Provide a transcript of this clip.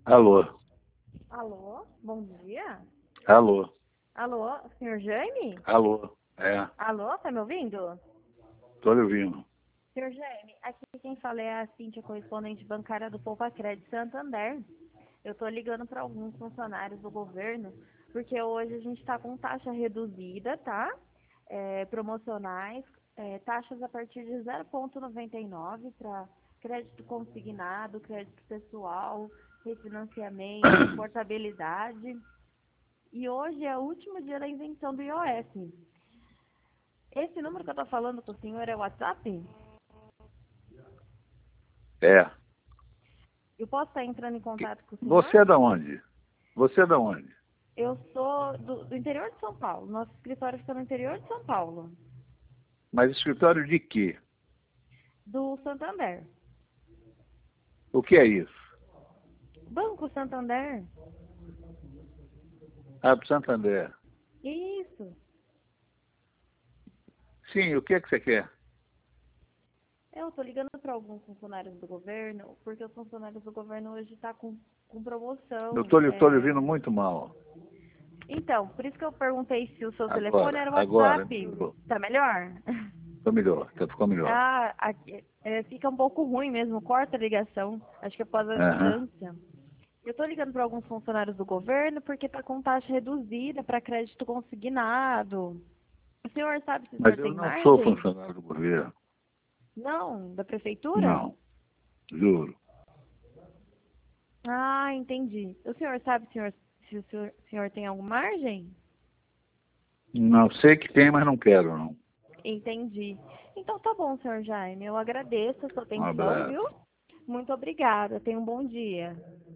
Alô, Alô, bom dia. alô, Alô, senhor Jaime? alô, Alô, tá me ouvindo? tô lhe ouvindo. Senhor Jaime, aqui quem fala é a Cíntia, correspondente bancária do Poupa Crédito Santander. Eu tô ligando para alguns funcionários do governo, porque hoje a gente está com taxa reduzida, tá? Promocionais, taxas a partir de 0,99 para crédito consignado, crédito pessoal, refinanciamento, portabilidade. E hoje é o último dia da isenção do IOF. Esse número que eu estou falando com o senhor é o WhatsApp? É. Eu posso estar entrando em contato com o senhor? Você é da onde? Você é da onde? Eu sou do interior de São Paulo. Nosso escritório fica no interior de São Paulo, Mas escritório de quê? do Santander. O que é isso? Banco Santander? Ah, do Santander. Isso. Sim, o que é que você quer? Eu estou ligando para alguns funcionários do governo, porque os funcionários do governo hoje estão com Eu promoção. tô lhe ouvindo muito mal. Então, por isso que eu perguntei se o seu telefone Agora, era o agora, WhatsApp. Tá melhor? ficou melhor, ficou melhor. Ah, aqui, fica um pouco ruim mesmo, corta a ligação. Acho que é após a Aham. distância. Eu estou ligando para alguns funcionários do governo porque está com taxa reduzida para crédito consignado. O senhor sabe se o Mas senhor eu tem não sou margem? funcionário do governo. Não, da prefeitura? Não, juro. Ah, entendi. O senhor sabe, senhor, se o senhor tem alguma margem? Não sei que tem, mas não quero, não. Entendi. Então tá bom, senhor Jaime. Eu agradeço a sua Um atenção, viu? abraço. Muito obrigada. Tenha um bom dia.